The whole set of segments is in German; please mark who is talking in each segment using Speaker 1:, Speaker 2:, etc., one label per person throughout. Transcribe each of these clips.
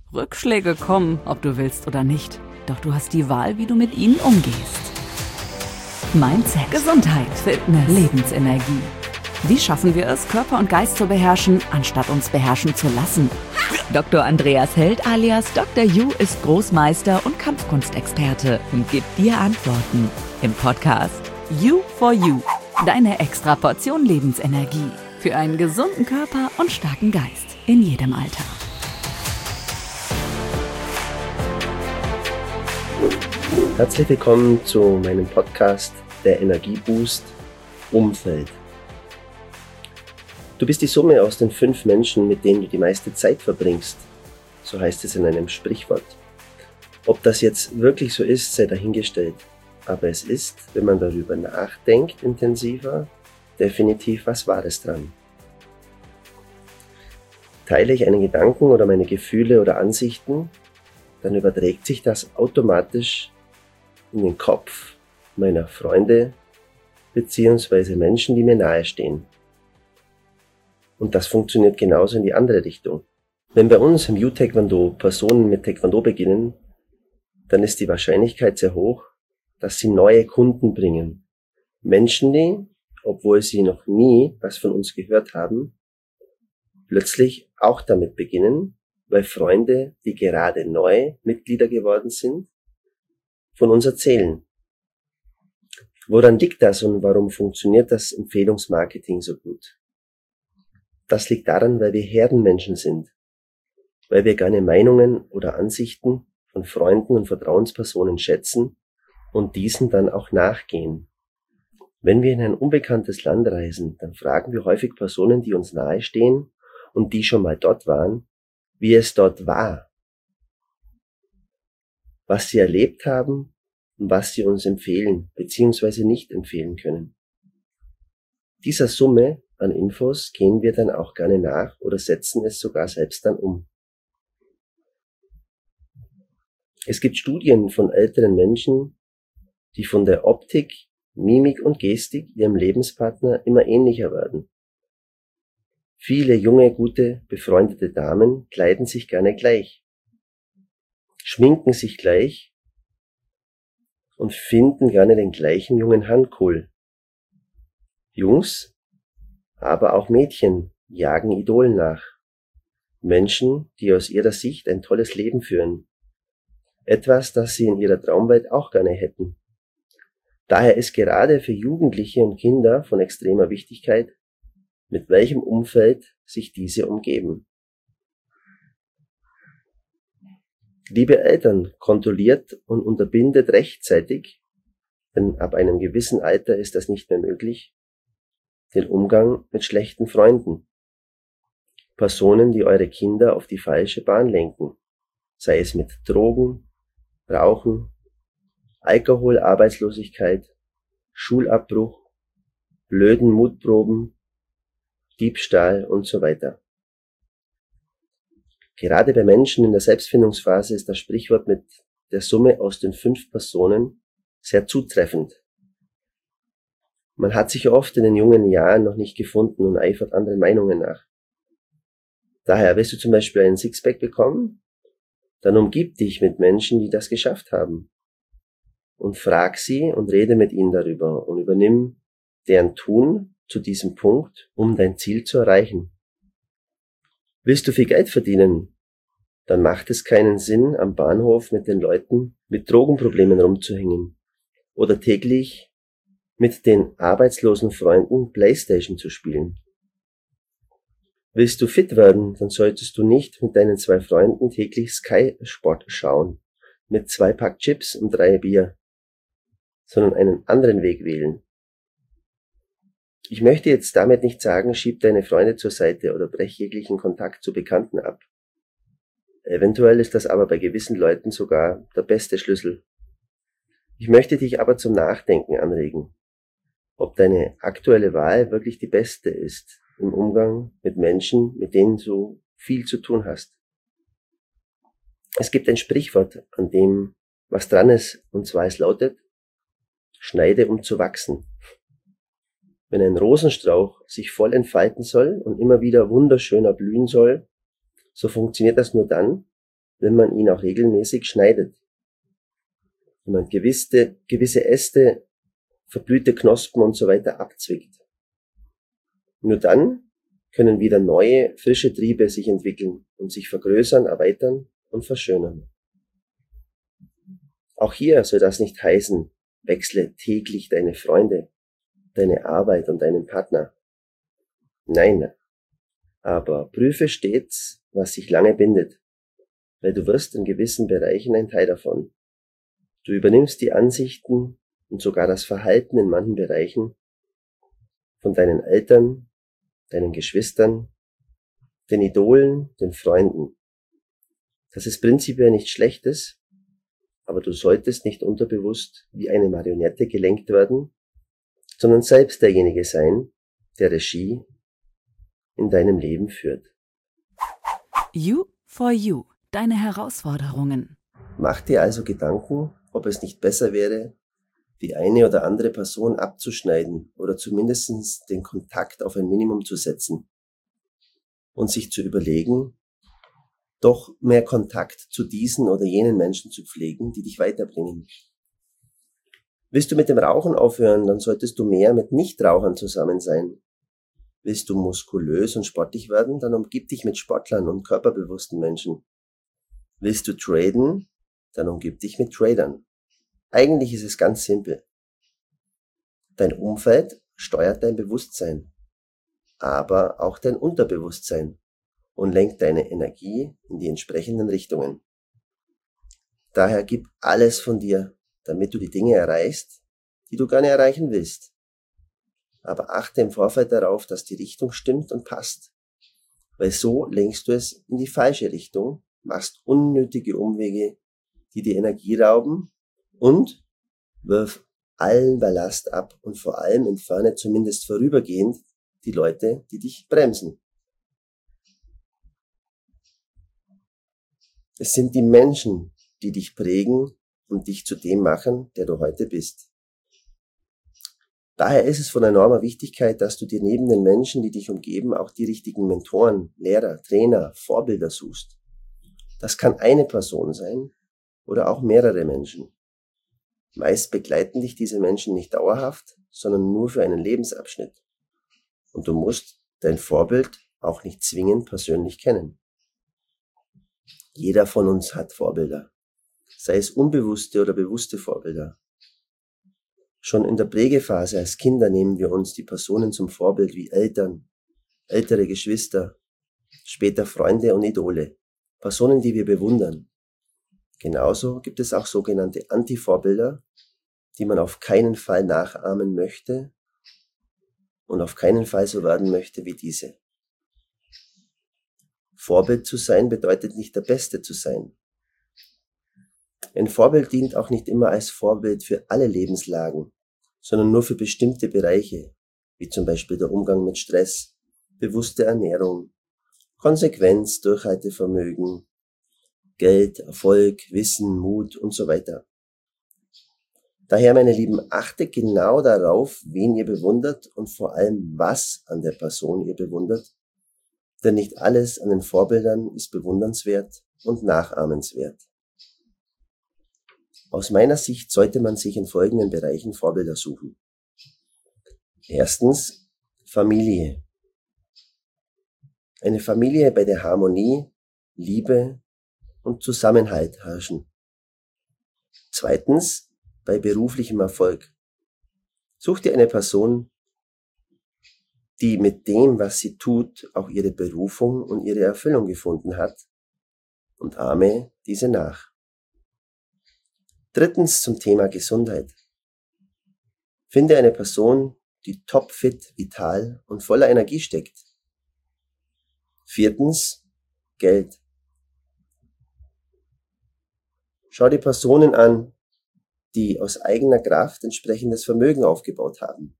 Speaker 1: Rückschläge kommen, ob du willst oder nicht. Doch du hast die Wahl, wie du mit ihnen umgehst. Mindset, Gesundheit, Fitness, Lebensenergie. Wie schaffen wir es, Körper und Geist zu beherrschen, anstatt uns beherrschen zu lassen? Dr. Andreas Held alias Dr. Yu ist Großmeister und Kampfkunstexperte und gibt dir Antworten im Podcast You for You. Deine extra Portion Lebensenergie für einen gesunden Körper und starken Geist in jedem Alter.
Speaker 2: Herzlich willkommen zu meinem Podcast Der Energieboost Umfeld. Du bist die Summe aus den 5 Menschen, mit denen du die meiste Zeit verbringst. So heißt es in einem Sprichwort. Ob das jetzt wirklich so ist, sei dahingestellt. Aber es ist, wenn man darüber nachdenkt intensiver, definitiv was Wahres dran. Teile ich einen Gedanken oder meine Gefühle oder Ansichten, dann überträgt sich das automatisch in den Kopf meiner Freunde bzw. Menschen, die mir nahestehen. Und das funktioniert genauso in die andere Richtung. Wenn bei uns im Yu-Taekwondo Personen mit Taekwondo beginnen, dann ist die Wahrscheinlichkeit sehr hoch, dass sie neue Kunden bringen. Menschen, die, obwohl sie noch nie was von uns gehört haben, plötzlich auch damit beginnen, weil Freunde, die gerade neu Mitglieder geworden sind, von uns erzählen. Woran liegt das und warum funktioniert das Empfehlungsmarketing so gut? Das liegt daran, weil wir Herdenmenschen sind, weil wir gerne Meinungen oder Ansichten von Freunden und Vertrauenspersonen schätzen und diesen dann auch nachgehen. Wenn wir in ein unbekanntes Land reisen, dann fragen wir häufig Personen, die uns nahestehen und die schon mal dort waren, wie es dort war, was sie erlebt haben und was sie uns empfehlen bzw. nicht empfehlen können. Dieser Summe an Infos gehen wir dann auch gerne nach oder setzen es sogar selbst dann um. Es gibt Studien von älteren Menschen, die von der Optik, Mimik und Gestik ihrem Lebenspartner immer ähnlicher werden. Viele junge, gute, befreundete Damen kleiden sich gerne gleich, schminken sich gleich und finden gerne den gleichen jungen Herrn cool. Jungs, aber auch Mädchen jagen Idolen nach. Menschen, die aus ihrer Sicht ein tolles Leben führen. Etwas, das sie in ihrer Traumwelt auch gerne hätten. Daher ist gerade für Jugendliche und Kinder von extremer Wichtigkeit, mit welchem Umfeld sich diese umgeben. Liebe Eltern, kontrolliert und unterbindet rechtzeitig, denn ab einem gewissen Alter ist das nicht mehr möglich, den Umgang mit schlechten Freunden. Personen, die eure Kinder auf die falsche Bahn lenken, sei es mit Drogen, Rauchen, Alkohol, Arbeitslosigkeit, Schulabbruch, blöden Mutproben, Diebstahl und so weiter. Gerade bei Menschen in der Selbstfindungsphase ist das Sprichwort mit der Summe aus den 5 Personen sehr zutreffend. Man hat sich oft in den jungen Jahren noch nicht gefunden und eifert anderen Meinungen nach. Daher, willst du zum Beispiel einen Sixpack bekommen? Dann umgib dich mit Menschen, die das geschafft haben. Und frag sie und rede mit ihnen darüber und übernimm deren Tun zu diesem Punkt, um dein Ziel zu erreichen. Willst du viel Geld verdienen? Dann macht es keinen Sinn, am Bahnhof mit den Leuten mit Drogenproblemen rumzuhängen oder täglich mit den arbeitslosen Freunden Playstation zu spielen. Willst du fit werden, dann solltest du nicht mit deinen 2 Freunden täglich Sky Sport schauen, mit 2 Pack Chips und 3 Bier, sondern einen anderen Weg wählen. Ich möchte jetzt damit nicht sagen, schieb deine Freunde zur Seite oder brech jeglichen Kontakt zu Bekannten ab. Eventuell ist das aber bei gewissen Leuten sogar der beste Schlüssel. Ich möchte dich aber zum Nachdenken anregen, ob deine aktuelle Wahl wirklich die beste ist im Umgang mit Menschen, mit denen du viel zu tun hast. Es gibt ein Sprichwort, an dem was dran ist, und zwar es lautet: Schneide, um zu wachsen. Wenn ein Rosenstrauch sich voll entfalten soll und immer wieder wunderschöner blühen soll, so funktioniert das nur dann, wenn man ihn auch regelmäßig schneidet. Wenn man gewisse Äste, verblühte Knospen und so weiter abzwickt. Nur dann können wieder neue, frische Triebe sich entwickeln und sich vergrößern, erweitern und verschönern. Auch hier soll das nicht heißen, wechsle täglich deine Freunde, deine Arbeit und deinen Partner. Nein, aber prüfe stets, was sich lange bindet, weil du wirst in gewissen Bereichen ein Teil davon. Du übernimmst die Ansichten und sogar das Verhalten in manchen Bereichen von deinen Eltern, deinen Geschwistern, den Idolen, den Freunden. Das ist prinzipiell nichts Schlechtes, aber du solltest nicht unterbewusst wie eine Marionette gelenkt werden, sondern selbst derjenige sein, der Regie in deinem Leben führt.
Speaker 1: You for You, deine Herausforderungen.
Speaker 2: Mach dir also Gedanken, ob es nicht besser wäre, die eine oder andere Person abzuschneiden oder zumindest den Kontakt auf ein Minimum zu setzen und sich zu überlegen, doch mehr Kontakt zu diesen oder jenen Menschen zu pflegen, die dich weiterbringen. Willst du mit dem Rauchen aufhören, dann solltest du mehr mit Nichtrauchern zusammen sein. Willst du muskulös und sportlich werden, dann umgib dich mit Sportlern und körperbewussten Menschen. Willst du traden, dann umgib dich mit Tradern. Eigentlich ist es ganz simpel. Dein Umfeld steuert dein Bewusstsein, aber auch dein Unterbewusstsein und lenkt deine Energie in die entsprechenden Richtungen. Daher gib alles von dir, damit du die Dinge erreichst, die du gerne erreichen willst. Aber achte im Vorfeld darauf, dass die Richtung stimmt und passt, weil so lenkst du es in die falsche Richtung, machst unnötige Umwege, die dir Energie rauben und wirf allen Ballast ab und vor allem entferne zumindest vorübergehend die Leute, die dich bremsen. Es sind die Menschen, die dich prägen und dich zu dem machen, der du heute bist. Daher ist es von enormer Wichtigkeit, dass du dir neben den Menschen, die dich umgeben, auch die richtigen Mentoren, Lehrer, Trainer, Vorbilder suchst. Das kann eine Person sein oder auch mehrere Menschen. Meist begleiten dich diese Menschen nicht dauerhaft, sondern nur für einen Lebensabschnitt. Und du musst dein Vorbild auch nicht zwingend persönlich kennen. Jeder von uns hat Vorbilder, sei es unbewusste oder bewusste Vorbilder. Schon in der Prägephase als Kinder nehmen wir uns die Personen zum Vorbild wie Eltern, ältere Geschwister, später Freunde und Idole, Personen, die wir bewundern. Genauso gibt es auch sogenannte Anti-Vorbilder, die man auf keinen Fall nachahmen möchte und auf keinen Fall so werden möchte wie diese. Vorbild zu sein bedeutet nicht der Beste zu sein. Ein Vorbild dient auch nicht immer als Vorbild für alle Lebenslagen, sondern nur für bestimmte Bereiche, wie zum Beispiel der Umgang mit Stress, bewusste Ernährung, Konsequenz, Durchhaltevermögen, Geld, Erfolg, Wissen, Mut und so weiter. Daher, meine Lieben, achtet genau darauf, wen ihr bewundert und vor allem, was an der Person ihr bewundert, denn nicht alles an den Vorbildern ist bewundernswert und nachahmenswert. Aus meiner Sicht sollte man sich in folgenden Bereichen Vorbilder suchen. Erstens, Familie. Eine Familie, bei der Harmonie, Liebe und Zusammenhalt herrschen. Zweitens, bei beruflichem Erfolg. Such dir eine Person, die mit dem, was sie tut, auch ihre Berufung und ihre Erfüllung gefunden hat und ahme diese nach. Drittens zum Thema Gesundheit. Finde eine Person, die topfit, vital und voller Energie steckt. Viertens, Geld. Schau die Personen an, die aus eigener Kraft entsprechendes Vermögen aufgebaut haben.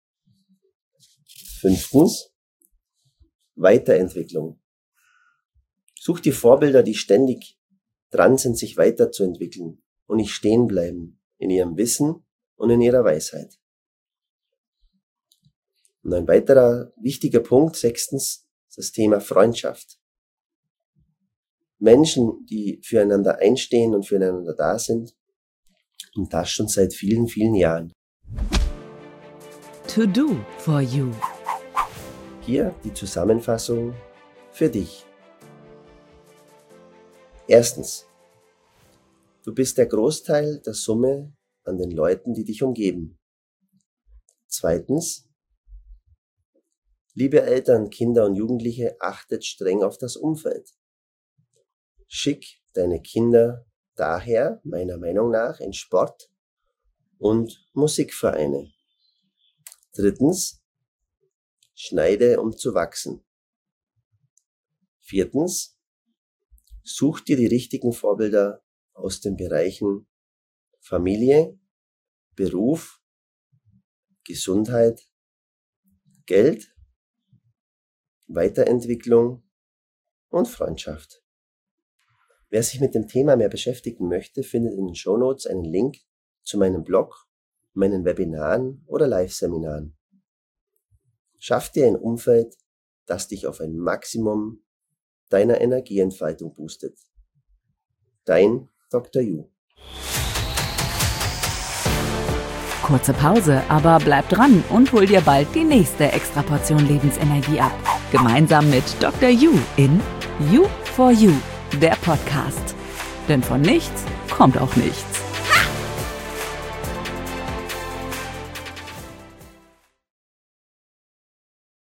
Speaker 2: Fünftens, Weiterentwicklung. Such dir Vorbilder, die ständig dran sind, sich weiterzuentwickeln und nicht stehen bleiben in ihrem Wissen und in ihrer Weisheit. Und ein weiterer wichtiger Punkt, sechstens, das Thema Freundschaft. Menschen, die füreinander einstehen und füreinander da sind. Und das schon seit vielen, vielen Jahren.
Speaker 1: To do for you.
Speaker 2: Hier die Zusammenfassung für dich. Erstens. Du bist der Großteil der Summe an den Leuten, die dich umgeben. Zweitens. Liebe Eltern, Kinder und Jugendliche, achtet streng auf das Umfeld. Schick deine Kinder daher, meiner Meinung nach, in Sport- und Musikvereine. Drittens, schneide, um zu wachsen. Viertens, such dir die richtigen Vorbilder aus den Bereichen Familie, Beruf, Gesundheit, Geld, Weiterentwicklung und Freundschaft. Wer sich mit dem Thema mehr beschäftigen möchte, findet in den Shownotes einen Link zu meinem Blog, meinen Webinaren oder Live-Seminaren. Schaff dir ein Umfeld, das dich auf ein Maximum deiner Energieentfaltung boostet. Dein Dr. Yu.
Speaker 1: Kurze Pause, aber bleib dran und hol dir bald die nächste Extraportion Lebensenergie ab. Gemeinsam mit Dr. Yu in You for You, der Podcast. Denn von nichts kommt auch nichts.